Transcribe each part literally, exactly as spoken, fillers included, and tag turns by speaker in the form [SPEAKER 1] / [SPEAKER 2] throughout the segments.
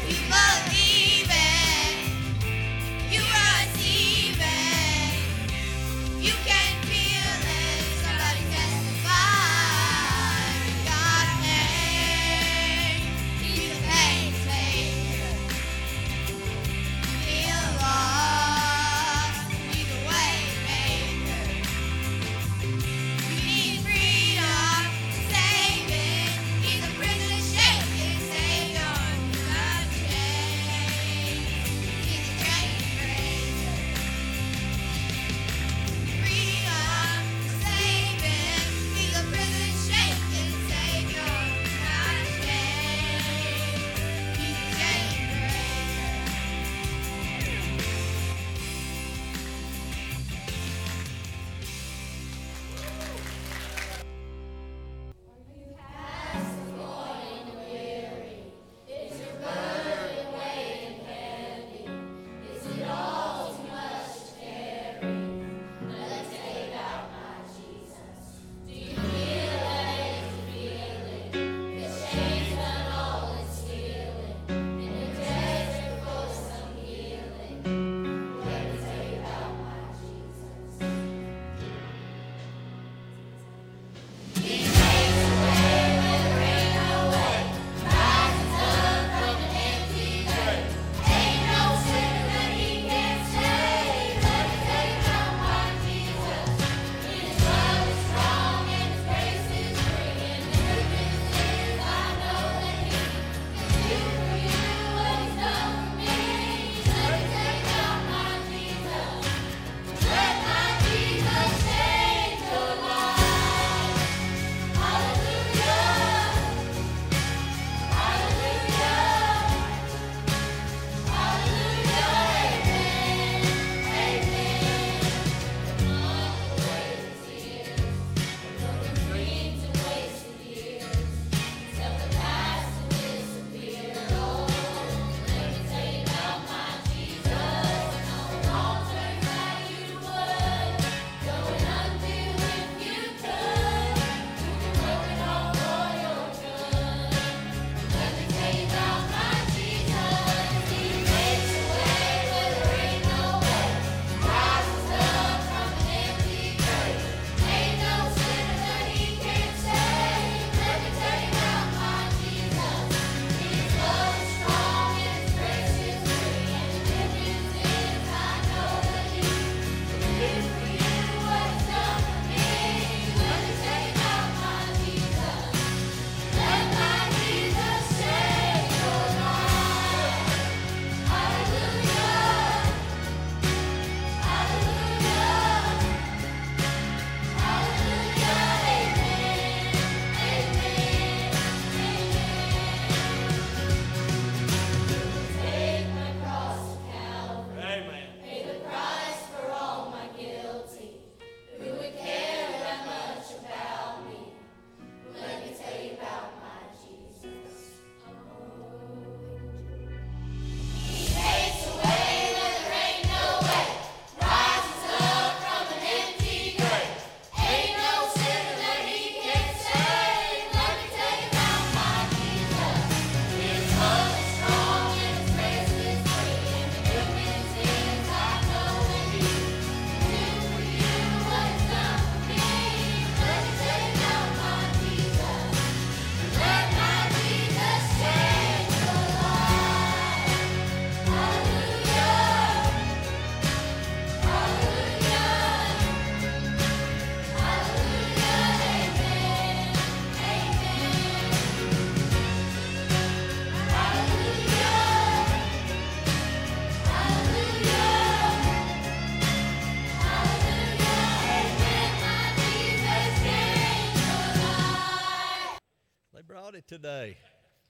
[SPEAKER 1] Today.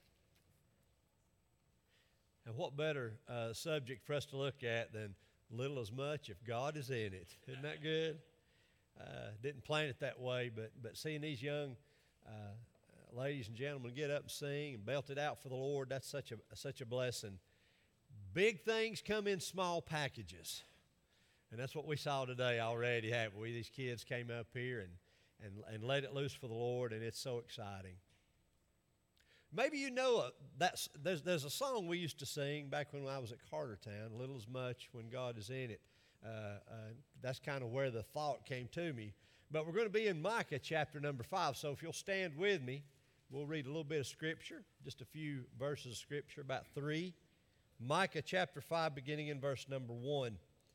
[SPEAKER 1] And what better uh, subject for us to look at than little as much if God is in it? Isn't that good? Uh, didn't plan it that way, but but seeing these young uh, ladies and gentlemen get up and sing and belt it out for the Lord, that's such a such a blessing. Big things come in small packages, and that's what we saw today already, haven't we? These kids came up here and and and let it loose for the Lord, and it's so exciting. Maybe you know uh, that's, there's, there's a song we used to sing back when I was at Cartertown, Little as Much When God Is In It. Uh, uh, that's kind of where the thought came to me. But we're going to be in Micah chapter number five, so if you'll stand with me, we'll read a little bit of Scripture, just a few verses of Scripture, about three. Micah chapter five, beginning in verse number one.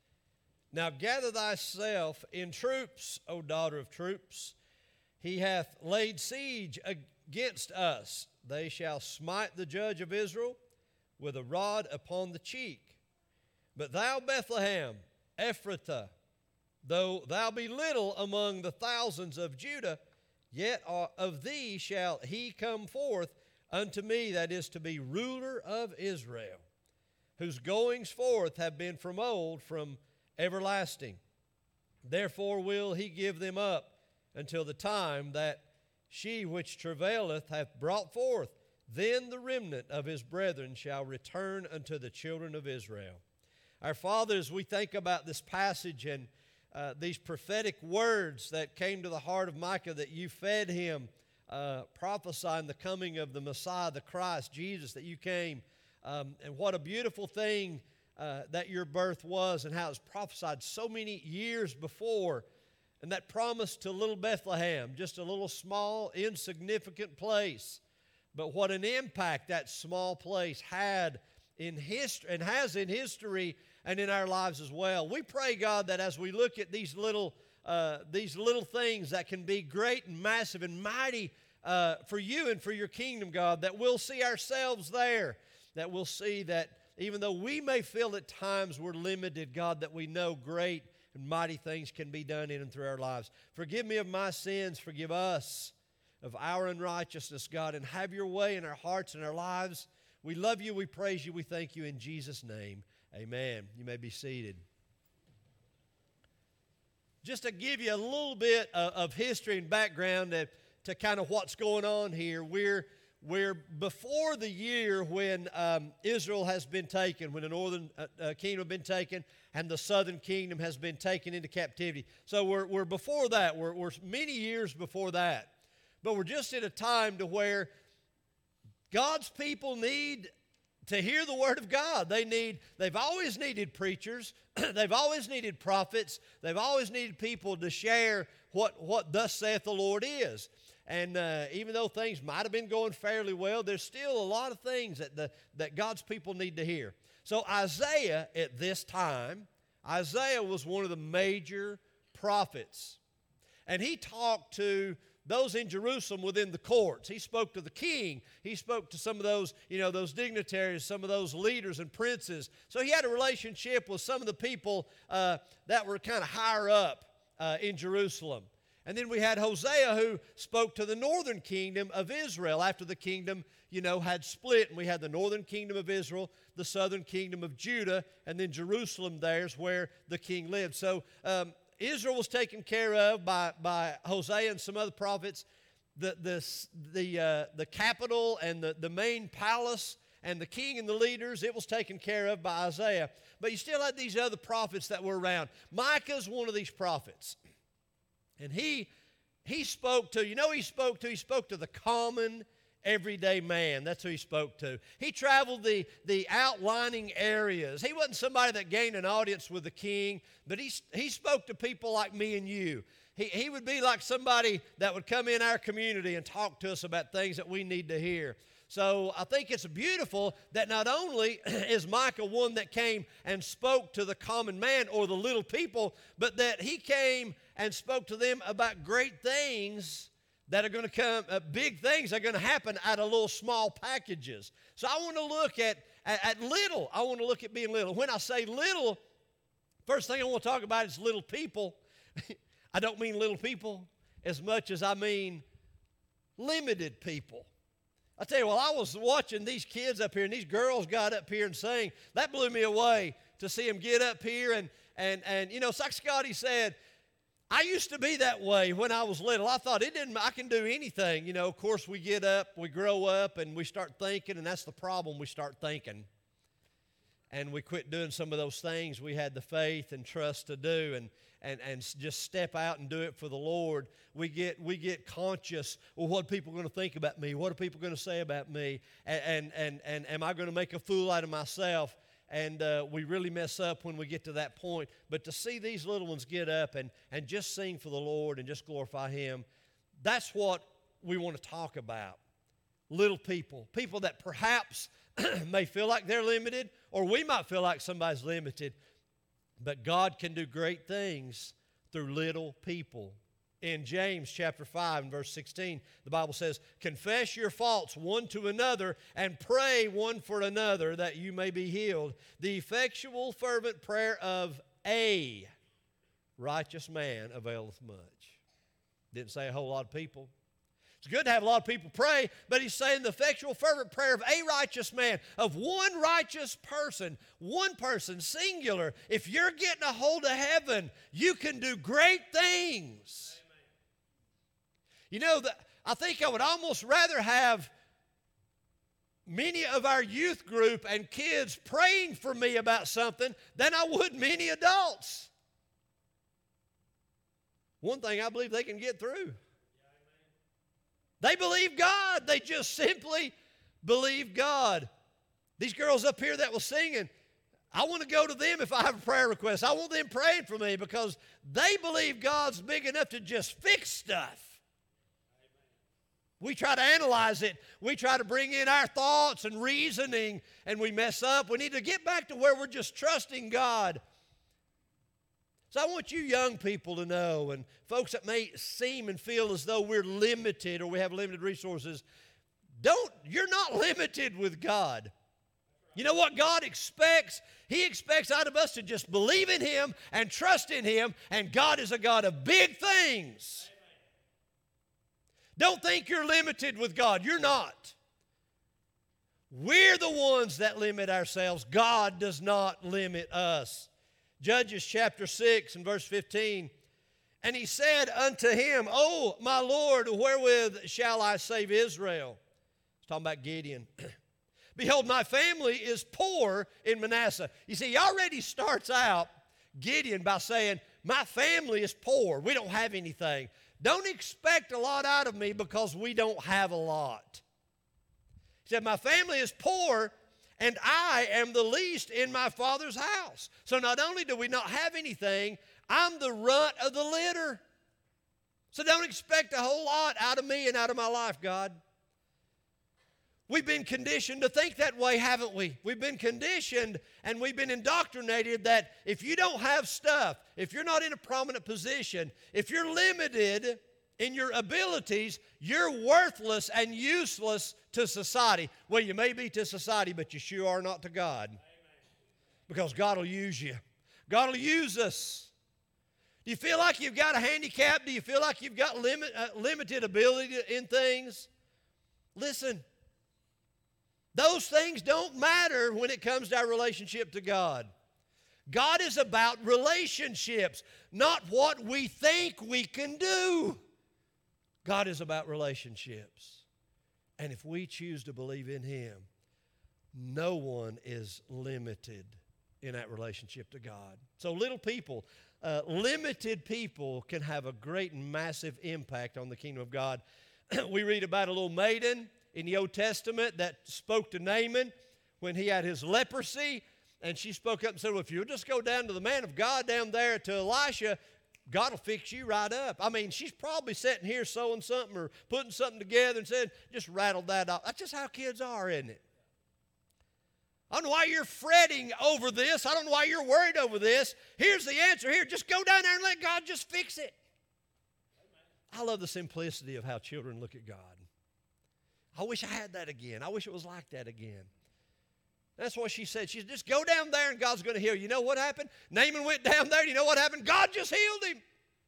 [SPEAKER 1] Now gather thyself in troops, O daughter of troops. He hath laid siege against us. They shall smite the judge of Israel with a rod upon the cheek. But thou, Bethlehem, Ephrathah, though thou be little among the thousands of Judah, yet of thee shall he come forth unto me that is to be ruler of Israel, whose goings forth have been from old, from everlasting. Therefore will he give them up until the time that she which travaileth hath brought forth. Then the remnant of his brethren shall return unto the children of Israel. Our Father, as we think about this passage and uh, these prophetic words that came to the heart of Micah, that you fed him, uh, prophesying the coming of the Messiah, the Christ, Jesus, that you came, um, and what a beautiful thing uh, that your birth was, and how it was prophesied so many years before. And that promise to little Bethlehem, just a little small, insignificant place. But what an impact that small place had in history and has in history and in our lives as well. We pray, God, that as we look at these little uh, these little things that can be great and massive and mighty uh, for you and for your kingdom, God, that we'll see ourselves there, that we'll see that even though we may feel at times we're limited, God, that we know great and mighty things can be done in and through our lives. Forgive me of my sins. Forgive us of our unrighteousness, God, and have your way in our hearts and our lives. We love you. We praise you. We thank you in Jesus' name. Amen. You may be seated. Just to give you a little bit of, of history and background to, to kind of what's going on here, we're We're before the year when um, Israel has been taken, when the northern uh, uh, kingdom has been taken and the southern kingdom has been taken into captivity. So we're, we're before that. We're, we're many years before that. But we're just at a time to where God's people need to hear the Word of God. They need, they've always needed preachers. They've always needed prophets. They've always needed people to share what, what thus saith the Lord is. And uh, even though things might have been going fairly well, there's still a lot of things that, the, that God's people need to hear. So Isaiah at this time, Isaiah was one of the major prophets. And he talked to those in Jerusalem within the courts. He spoke to the king. He spoke to some of those, you know, those dignitaries, some of those leaders and princes. So he had a relationship with some of the people uh, that were kind of higher up uh, in Jerusalem. And then we had Hosea, who spoke to the northern kingdom of Israel after the kingdom, you know, had split. And we had the northern kingdom of Israel, the southern kingdom of Judah, and then Jerusalem there's where the king lived. So um, Israel was taken care of by, by Hosea and some other prophets. The, the, the, uh, the capital and the, the main palace and the king and the leaders, it was taken care of by Isaiah. But you still had these other prophets that were around. Micah's one of these prophets. And he he spoke to, you know he spoke to? He spoke to the common, everyday man. That's who he spoke to. He traveled the, the outlining areas. He wasn't somebody that gained an audience with the king, but he, he spoke to people like me and you. He, he would be like somebody that would come in our community and talk to us about things that we need to hear. So I think it's beautiful that not only is Micah one that came and spoke to the common man or the little people, but that he came and spoke to them about great things that are going to come, uh, big things that are going to happen out of little small packages. So I want to look at, at, at little. I want to look at being little. When I say little, first thing I want to talk about is little people. I don't mean little people as much as I mean limited people. I tell you, while I was watching these kids up here and these girls got up here and sang, that blew me away to see them get up here. And, and, and you know, it's like Scotty said, I used to be that way when I was little. I thought it didn't, I can do anything. You know, of course, we get up, we grow up, and we start thinking, and that's the problem, we start thinking. and we quit doing some of those things we had the faith and trust to do, and and and just step out and do it for the Lord, we get we get conscious, well, what are people going to think about me? What are people going to say about me? And and and, and am I going to make a fool out of myself? And uh, we really mess up when we get to that point. But to see these little ones get up and, and just sing for the Lord and just glorify Him, that's what we want to talk about. Little people, people that perhaps may feel like they're limited, or we might feel like somebody's limited, but God can do great things through little people. In James chapter five and verse sixteen, the Bible says, confess your faults one to another and pray one for another that you may be healed. The effectual fervent prayer of a righteous man availeth much. Didn't say a whole lot of people. It's good to have a lot of people pray, but he's saying the effectual fervent prayer of a righteous man, of one righteous person, one person, singular. If you're getting a hold of heaven, you can do great things. You know, the, I think I would almost rather have many of our youth group and kids praying for me about something than I would many adults. One thing I believe they can get through. They believe God. They just simply believe God. These girls up here that were singing, I want to go to them if I have a prayer request. I want them praying for me because they believe God's big enough to just fix stuff. We try to analyze it. We try to bring in our thoughts and reasoning, and we mess up. We need to get back to where we're just trusting God. So I want you young people to know, and folks that may seem and feel as though we're limited or we have limited resources, don't, you're not limited with God. You know what God expects? He expects out of us to just believe in Him and trust in Him, and God is a God of big things. Don't think you're limited with God. You're not. We're the ones that limit ourselves. God does not limit us. Judges chapter six and verse fifteen, and he said unto him, O my Lord, wherewith shall I save Israel? He's talking about Gideon. Behold, my family is poor in Manasseh. You see, he already starts out, Gideon, by saying, my family is poor. We don't have anything. Don't expect a lot out of me because we don't have a lot. He said, my family is poor, and I am the least in my father's house. So not only do we not have anything, I'm the runt of the litter. So don't expect a whole lot out of me and out of my life, God. We've been conditioned to think that way, haven't we? We've been conditioned and we've been indoctrinated that if you don't have stuff, if you're not in a prominent position, if you're limited in your abilities, you're worthless and useless to society. Well, you may be to society, but you sure are not to God. Amen. Because God will use you. God will use us. Do you feel like you've got a handicap? Do you feel like you've got limit, uh, limited ability in things? Listen. Those things don't matter when it comes to our relationship to God. God is about relationships, not what we think we can do. God is about relationships. And if we choose to believe in Him, no one is limited in that relationship to God. So little people, uh, limited people can have a great and massive impact on the kingdom of God. We read about a little maiden in the Old Testament that spoke to Naaman when he had his leprosy, and she spoke up and said, well, if you'll just go down to the man of God down there to Elisha, God will fix you right up. I mean, she's probably sitting here sewing something or putting something together and said, just rattled that off. That's just how kids are, isn't it? I don't know why you're fretting over this. I don't know why you're worried over this. Here's the answer here. Just go down there and let God just fix it. I love the simplicity of how children look at God. I wish I had that again. I wish it was like that again. That's what she said. She said, just go down there and God's going to heal you. You know what happened? Naaman went down there and you know what happened? God just healed him.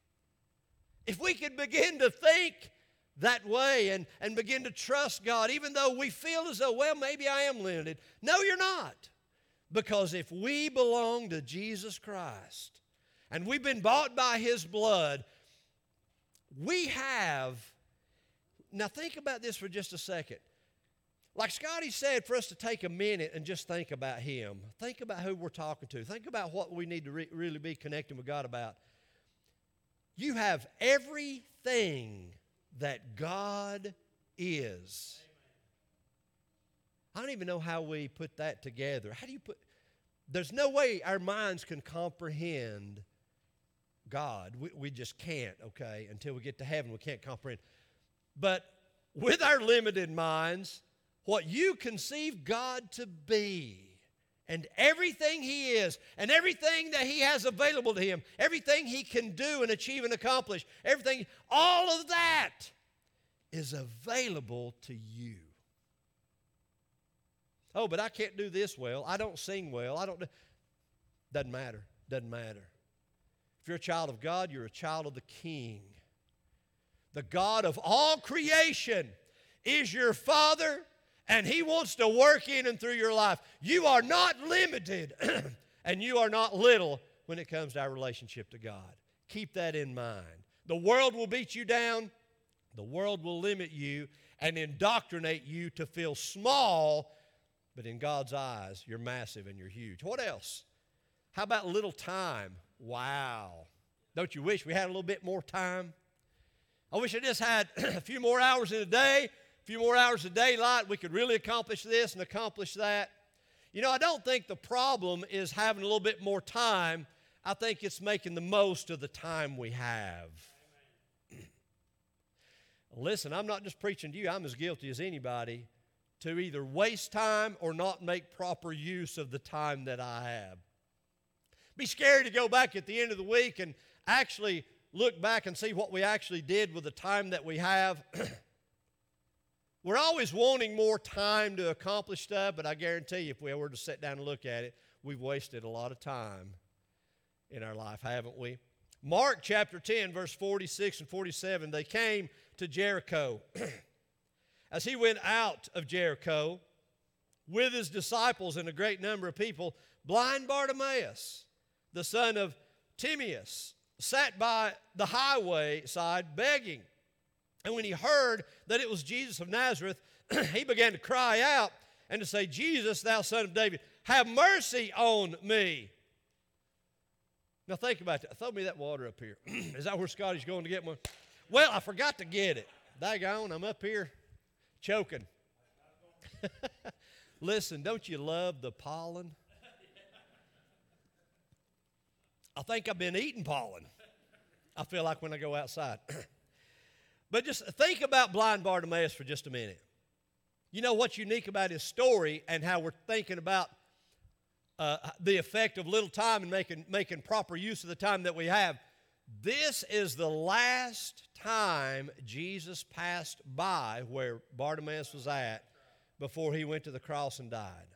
[SPEAKER 1] If we could begin to think that way and, and begin to trust God, even though we feel as though, well, maybe I am limited. No, you're not. Because if we belong to Jesus Christ and we've been bought by His blood, we have... Now think about this for just a second. like Scotty said, for us to take a minute and just think about him. Think about who we're talking to. Think about what we need to re- really be connecting with God about. You have everything that God is. I don't even know how we put that together. How do you put... There's no way our minds can comprehend God. We, we just can't, okay? Until we get to heaven, we can't comprehend. But with our limited minds, what you conceive God to be, and everything He is, and everything that He has available to Him, everything He can do and achieve and accomplish, everything, all of that is available to you. Oh, but I can't do this well. I don't sing well. I don't do... Doesn't matter. Doesn't matter. If you're a child of God, you're a child of the King. The God of all creation is your Father, and He wants to work in and through your life. You are not limited, and you are not little when it comes to our relationship to God. Keep that in mind. The world will beat you down. The world will limit you and indoctrinate you to feel small. But in God's eyes, you're massive and you're huge. What else? How about a little time? Wow. Don't you wish we had a little bit more time? I wish I just had a few more hours in a day, a few more hours of daylight. We could really accomplish this and accomplish that. You know, I don't think the problem is having a little bit more time. I think it's making the most of the time we have. Listen, I'm not just preaching to you. I'm as guilty as anybody to either waste time or not make proper use of the time that I have. Be scary to go back at the end of the week and actually look back and see what we actually did with the time that we have. We're always wanting more time to accomplish stuff, but I guarantee you if we were to sit down and look at it, we've wasted a lot of time in our life, haven't we? Mark chapter ten, verse forty-six and forty-seven, they came to Jericho. As he went out of Jericho with his disciples and a great number of people, blind Bartimaeus, the son of Timaeus, sat by the highway side begging. And when he heard that it was Jesus of Nazareth, he began to cry out and to say, Jesus, thou son of David, have mercy on me. Now think about that. Throw me that water up here. Is that where Scotty's going to get one? Well, I forgot to get it. Daggone, I'm up here choking. Listen, don't you love the pollen? I think I've been eating pollen. I feel like when I go outside. But just think about blind Bartimaeus for just a minute. You know what's unique about his story and how we're thinking about uh, the effect of little time and making, making proper use of the time that we have. This is the last time Jesus passed by where Bartimaeus was at before he went to the cross and died.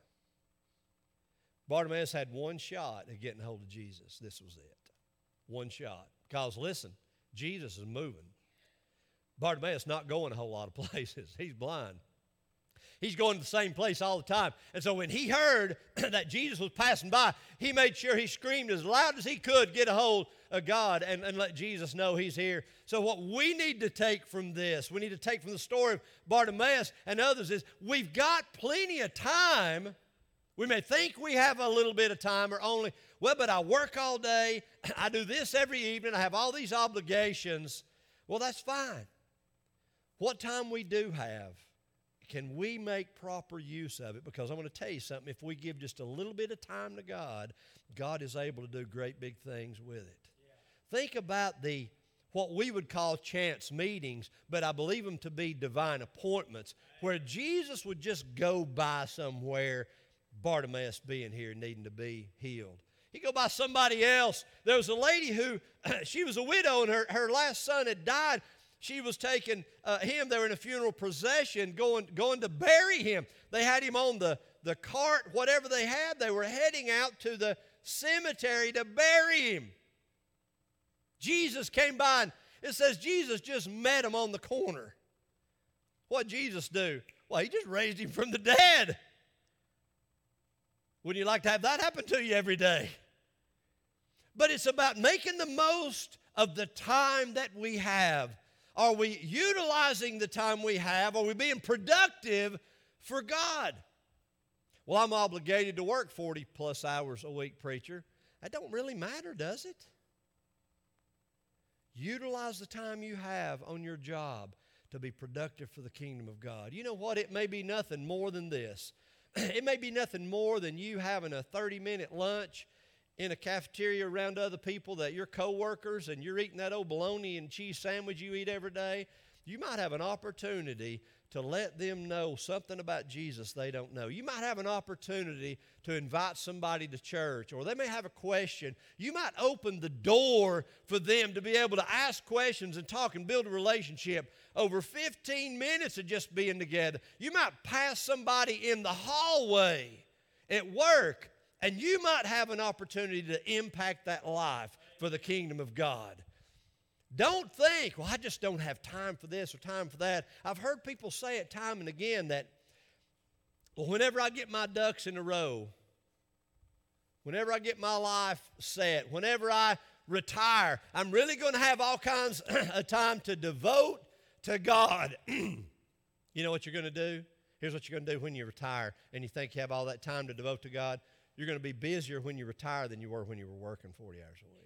[SPEAKER 1] Bartimaeus had one shot at getting a hold of Jesus. This was it. One shot. Because listen, Jesus is moving. Bartimaeus not going a whole lot of places. He's blind. He's going to the same place all the time. And so when he heard that Jesus was passing by, he made sure he screamed as loud as he could, get a hold of God and, and let Jesus know he's here. So what we need to take from this, we need to take from the story of Bartimaeus and others is we've got plenty of time. We may think we have a little bit of time or only, well, but I work all day. I do this every evening. I have all these obligations. Well, that's fine. What time we do have, can we make proper use of it? Because I'm going to tell you something. If we give just a little bit of time to God, God is able to do great big things with it. Yeah. Think about the what we would call chance meetings, but I believe them to be divine appointments, where Jesus would just go by somewhere, Bartimaeus being here needing to be healed. He'd go by somebody else. There was a lady who, she was a widow and her, her last son had died. She was taking uh, him, they were in a funeral procession going, going to bury him. They had him on the, the cart, whatever they had. They were heading out to the cemetery to bury him. Jesus came by and it says Jesus just met him on the corner. What did Jesus do? Well, he just raised him from the dead. Wouldn't you like to have that happen to you every day? But it's about making the most of the time that we have. Are we utilizing the time we have? Are we being productive for God. Well, I'm obligated to work forty plus hours a week, preacher. That don't really matter, does it? Utilize the time you have on your job to be productive for the kingdom of God. You know what? It may be nothing more than this. It may be nothing more than you having a thirty-minute lunch in a cafeteria around other people, that your coworkers, and you're eating that old bologna and cheese sandwich you eat every day. You might have an opportunity to let them know something about Jesus they don't know. You might have an opportunity to invite somebody to church, or they may have a question. You might open the door for them to be able to ask questions and talk and build a relationship over fifteen minutes of just being together. You might pass somebody in the hallway at work, and you might have an opportunity to impact that life for the kingdom of God. Don't think, well, I just don't have time for this or time for that. I've heard people say it time and again that, well, whenever I get my ducks in a row, whenever I get my life set, whenever I retire, I'm really going to have all kinds of time to devote to God. You know what you're going to do? Here's what you're going to do when you retire and you think you have all that time to devote to God. You're going to be busier when you retire than you were when you were working forty hours a week.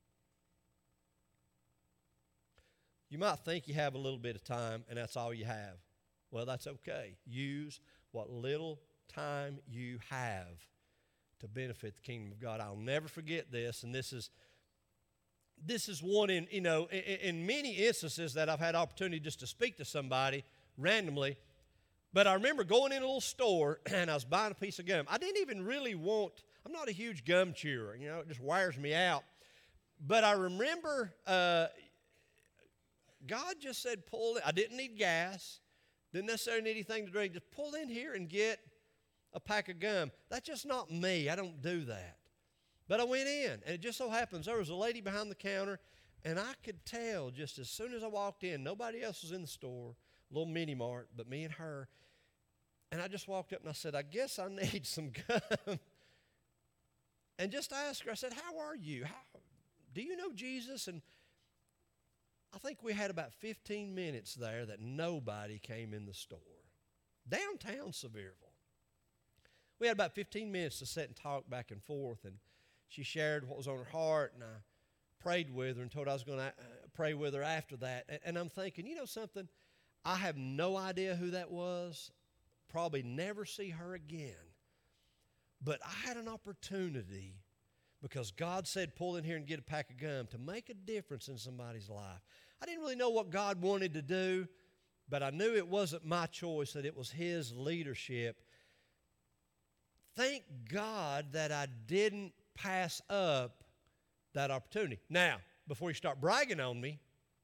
[SPEAKER 1] You might think you have a little bit of time and that's all you have. Well, that's okay. Use what little time you have to benefit the kingdom of God. I'll never forget this, and this is this is one in, you know, in, in many instances that I've had opportunity just to speak to somebody randomly. But I remember going in a little store and I was buying a piece of gum. I didn't even really want, I'm not a huge gum chewer, you know, it just wears me out. But I remember uh, God just said, pull in. I didn't need gas, didn't necessarily need anything to drink. Just pull in here and get a pack of gum. That's just not me. I don't do that. But I went in, and it just so happens there was a lady behind the counter, and I could tell just as soon as I walked in, nobody else was in the store, a little mini mart, but me and her. And I just walked up and I said, I guess I need some gum. And just asked her, I said, how are you? How, do you know Jesus? And I think we had about fifteen minutes there that nobody came in the store. Downtown Sevierville. We had about fifteen minutes to sit and talk back and forth, and she shared what was on her heart, and I prayed with her and told her I was going to pray with her after that. And, and I'm thinking, you know something? I have no idea who that was. Probably never see her again. But I had an opportunity, because God said pull in here and get a pack of gum, to make a difference in somebody's life. I didn't really know what God wanted to do, but I knew it wasn't my choice, that it was His leadership. Thank God that I didn't pass up that opportunity. Now, before you start bragging on me,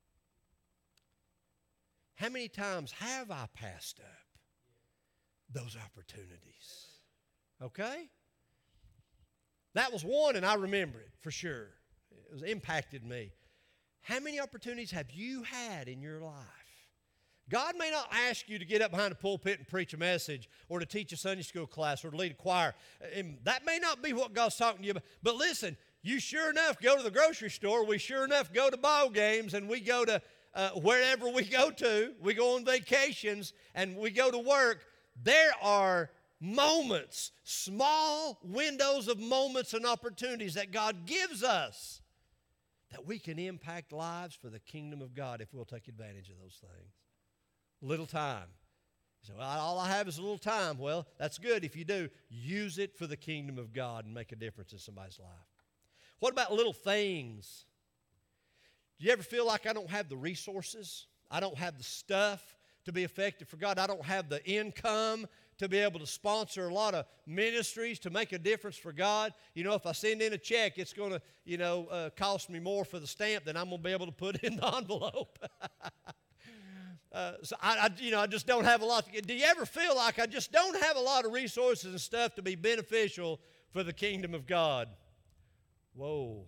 [SPEAKER 1] how many times have I passed up those opportunities? Okay? That was one, and I remember it for sure. It was impacted me. How many opportunities have you had in your life? God may not ask you to get up behind a pulpit and preach a message, or to teach a Sunday school class, or to lead a choir. And that may not be what God's talking to you about. But listen, you sure enough go to the grocery store. We sure enough go to ball games, and we go to uh, wherever we go to. We go on vacations, and we go to work. There are moments, small windows of moments and opportunities that God gives us that we can impact lives for the kingdom of God if we'll take advantage of those things. Little time. So well, all I have is a little time. Well, that's good if you do. Use it for the kingdom of God and make a difference in somebody's life. What about little things? Do you ever feel like I don't have the resources? I don't have the stuff to be effective for God. I don't have the income to be able to sponsor a lot of ministries to make a difference for God. You know, if I send in a check, it's going to, you know, uh, cost me more for the stamp than I'm going to be able to put in the envelope. uh, so, I, I, you know, I just don't have a lot. To, do you ever feel like I just don't have a lot of resources and stuff to be beneficial for the kingdom of God? Whoa.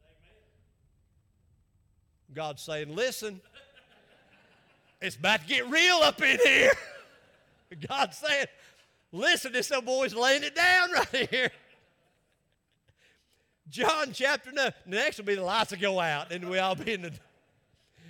[SPEAKER 1] God's saying, listen, it's about to get real up in here. God's saying, listen, this old boy's laying it down right here. John chapter nine. Next will be the lights will go out, and we all be in the...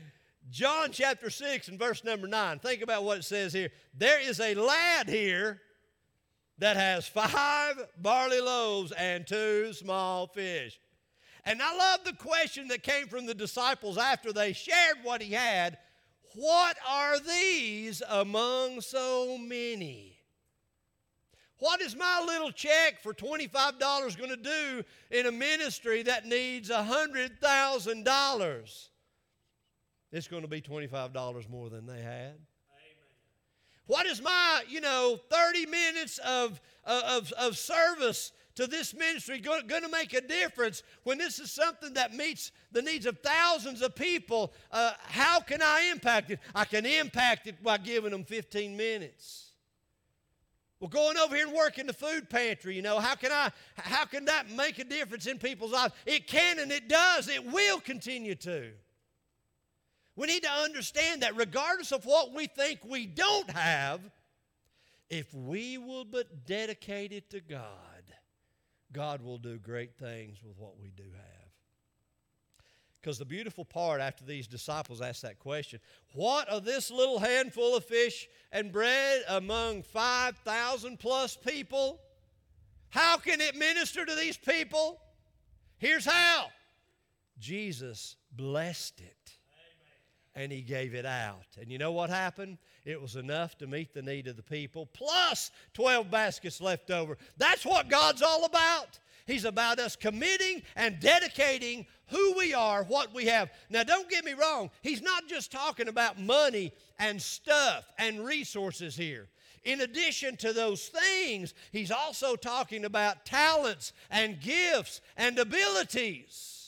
[SPEAKER 1] John chapter six and verse number nine. Think about what it says here. There is a lad here that has five barley loaves and two small fish. And I love the question that came from the disciples after they shared what he had. What are these among so many? What is my little check for twenty-five dollars going to do in a ministry that needs one hundred thousand dollars? It's going to be twenty-five dollars more than they had. Amen. What is my, you know, thirty minutes of, of, of service to this ministry going, going to make a difference when this is something that meets the needs of thousands of people? Uh, how can I impact it? I can impact it by giving them fifteen minutes. Well, going over here and working the food pantry, you know, how can I, how can that make a difference in people's lives? It can and it does. It will continue to. We need to understand that regardless of what we think we don't have, if we will but dedicate it to God, God will do great things with what we do have. Because the beautiful part after these disciples asked that question, what of this little handful of fish and bread among five thousand plus people? How can it minister to these people? Here's how. Jesus blessed it. And he gave it out. And you know what happened? It was enough to meet the need of the people, plus twelve baskets left over. That's what God's all about. He's about us committing and dedicating who we are, what we have. Now, don't get me wrong. He's not just talking about money and stuff and resources here. In addition to those things, he's also talking about talents and gifts and abilities.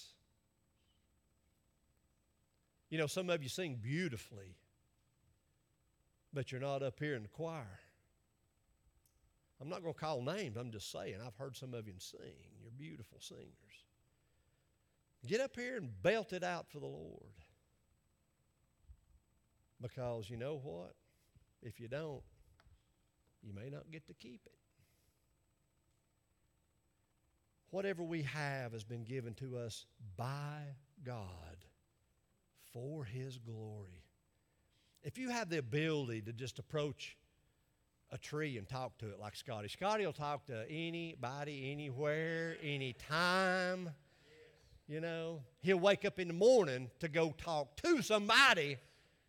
[SPEAKER 1] You know, some of you sing beautifully, but you're not up here in the choir. I'm not going to call names. I'm just saying. I've heard some of you sing. You're beautiful singers. Get up here and belt it out for the Lord. Because you know what? If you don't, you may not get to keep it. Whatever we have has been given to us by God for His glory. If you have the ability to just approach a tree and talk to it like Scotty. Scotty will talk to anybody, anywhere, anytime. You know, he'll wake up in the morning to go talk to somebody.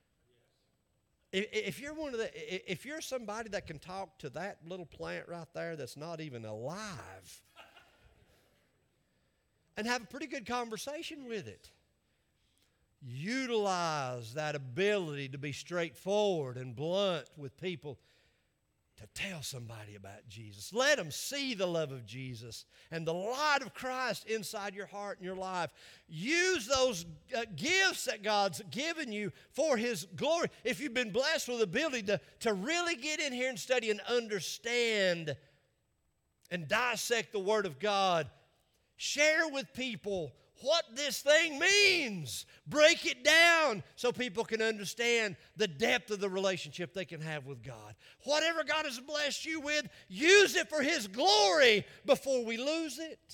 [SPEAKER 1] If you're one of the, if you're somebody that can talk to that little plant right there that's not even alive and have a pretty good conversation with it, utilize that ability to be straightforward and blunt with people to tell somebody about Jesus. Let them see the love of Jesus and the light of Christ inside your heart and your life. Use those uh, gifts that God's given you for His glory. If you've been blessed with the ability to, to really get in here and study and understand and dissect the Word of God, share with people what this thing means. Break it down so people can understand the depth of the relationship they can have with God. Whatever God has blessed you with, use it for His glory before we lose it.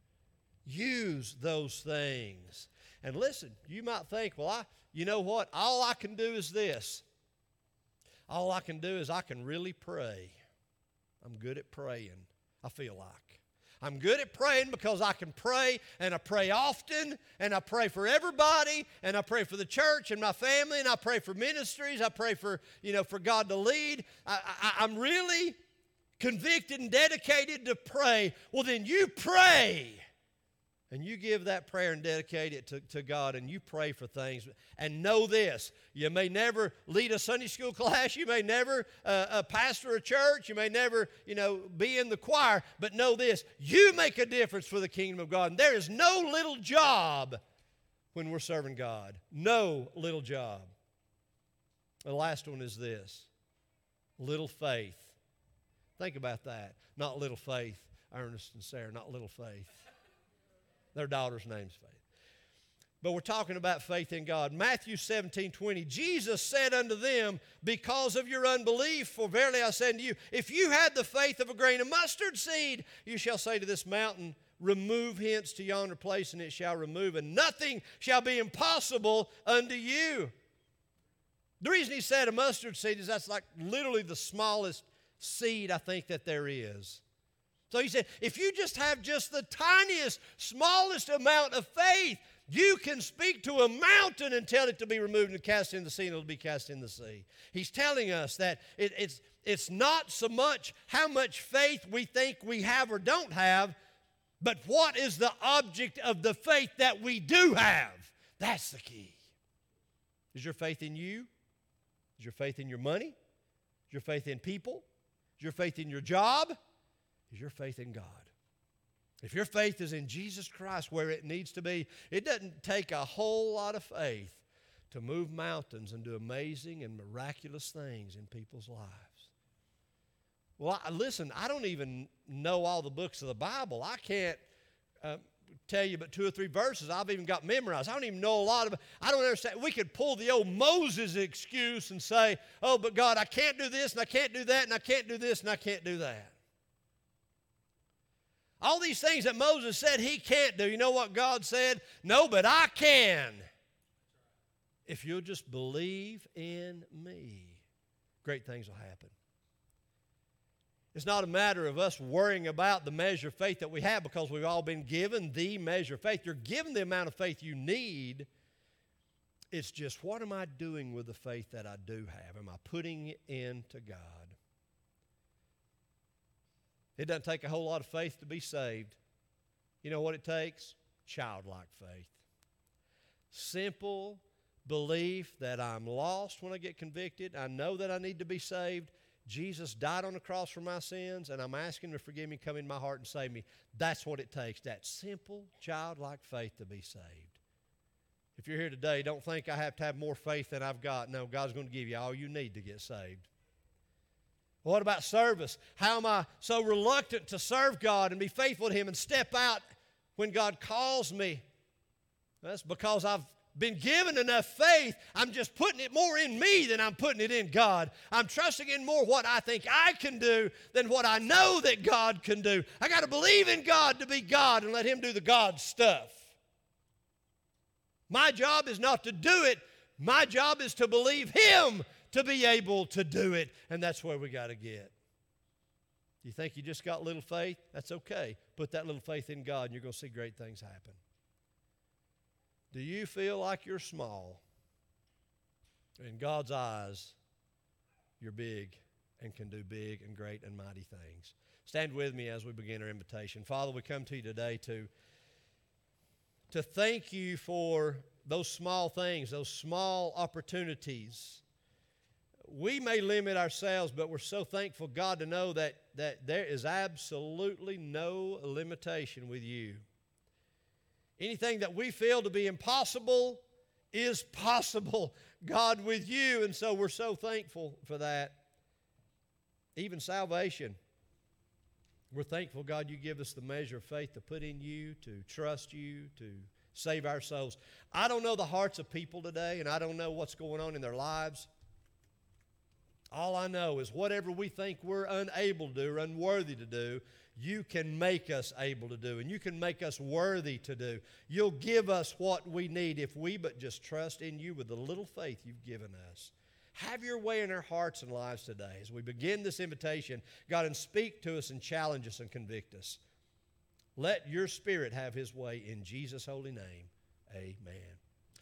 [SPEAKER 1] Use those things. And listen, you might think, well, I, you know what? All I can do is this. All I can do is I can really pray. I'm good at praying, I feel like. I'm good at praying because I can pray, and I pray often, and I pray for everybody, and I pray for the church and my family, and I pray for ministries. I pray for, you know, for God to lead. I, I, I'm really convicted and dedicated to pray. Well, then you pray, and you give that prayer and dedicate it to, to God, and you pray for things. And know this, you may never lead a Sunday school class, you may never uh, uh, pastor a church, you may never, you know, be in the choir, but know this, you make a difference for the kingdom of God. And there is no little job when we're serving God. No little job. The last one is this, little faith. Think about that. Not little faith, Ernest and Sarah, not little faith. Their daughter's name's Faith. But we're talking about faith in God. Matthew seventeen twenty, Jesus said unto them, because of your unbelief, for verily I say unto you, if you had the faith of a grain of mustard seed, you shall say to this mountain, remove hence to yonder place, and it shall remove, and nothing shall be impossible unto you. The reason he said a mustard seed is that's like literally the smallest seed I think that there is. So he said, if you just have just the tiniest, smallest amount of faith, you can speak to a mountain and tell it to be removed and cast in the sea, and it'll be cast in the sea. He's telling us that it, it's, it's not so much how much faith we think we have or don't have, but what is the object of the faith that we do have? That's the key. Is your faith in you? Is your faith in your money? Is your faith in people? Is your faith in your job? Is your faith in God? If your faith is in Jesus Christ where it needs to be, it doesn't take a whole lot of faith to move mountains and do amazing and miraculous things in people's lives. Well, I, listen, I don't even know all the books of the Bible. I can't uh, tell you but two or three verses I've even got memorized. I don't even know a lot of it. I don't understand. We could pull the old Moses excuse and say, oh, but God, I can't do this and I can't do that and I can't do this and I can't do that. All these things that Moses said he can't do, you know what God said? No, but I can. If you'll just believe in me, great things will happen. It's not a matter of us worrying about the measure of faith that we have because we've all been given the measure of faith. You're given the amount of faith you need. It's just, what am I doing with the faith that I do have? Am I putting it into God? It doesn't take a whole lot of faith to be saved. You know what it takes? Childlike faith. Simple belief that I'm lost when I get convicted. I know that I need to be saved. Jesus died on the cross for my sins, and I'm asking Him to forgive me, come in my heart and save me. That's what it takes, that simple, childlike faith to be saved. If you're here today, don't think I have to have more faith than I've got. No, God's going to give you all you need to get saved. What about service? How am I so reluctant to serve God and be faithful to Him and step out when God calls me? That's because I've been given enough faith. I'm just putting it more in me than I'm putting it in God. I'm trusting in more what I think I can do than what I know that God can do. I got to believe in God to be God and let Him do the God stuff. My job is not to do it. My job is to believe Him to be able to do it, and that's where we got to get. You think you just got little faith? That's okay. Put that little faith in God, and you're going to see great things happen. Do you feel like you're small? In God's eyes, you're big and can do big and great and mighty things. Stand with me as we begin our invitation. Father, we come to you today to, to thank you for those small things, those small opportunities. We may limit ourselves, but we're so thankful, God, to know that, that there is absolutely no limitation with you. Anything that we feel to be impossible is possible, God, with you. And so we're so thankful for that. Even salvation. We're thankful, God, you give us the measure of faith to put in you, to trust you, to save our souls. I don't know the hearts of people today, and I don't know what's going on in their lives. All I know is whatever we think we're unable to do or unworthy to do, you can make us able to do, and you can make us worthy to do. You'll give us what we need if we but just trust in you with the little faith you've given us. Have your way in our hearts and lives today as we begin this invitation, God, and speak to us and challenge us and convict us. Let your Spirit have His way in Jesus' holy name. Amen.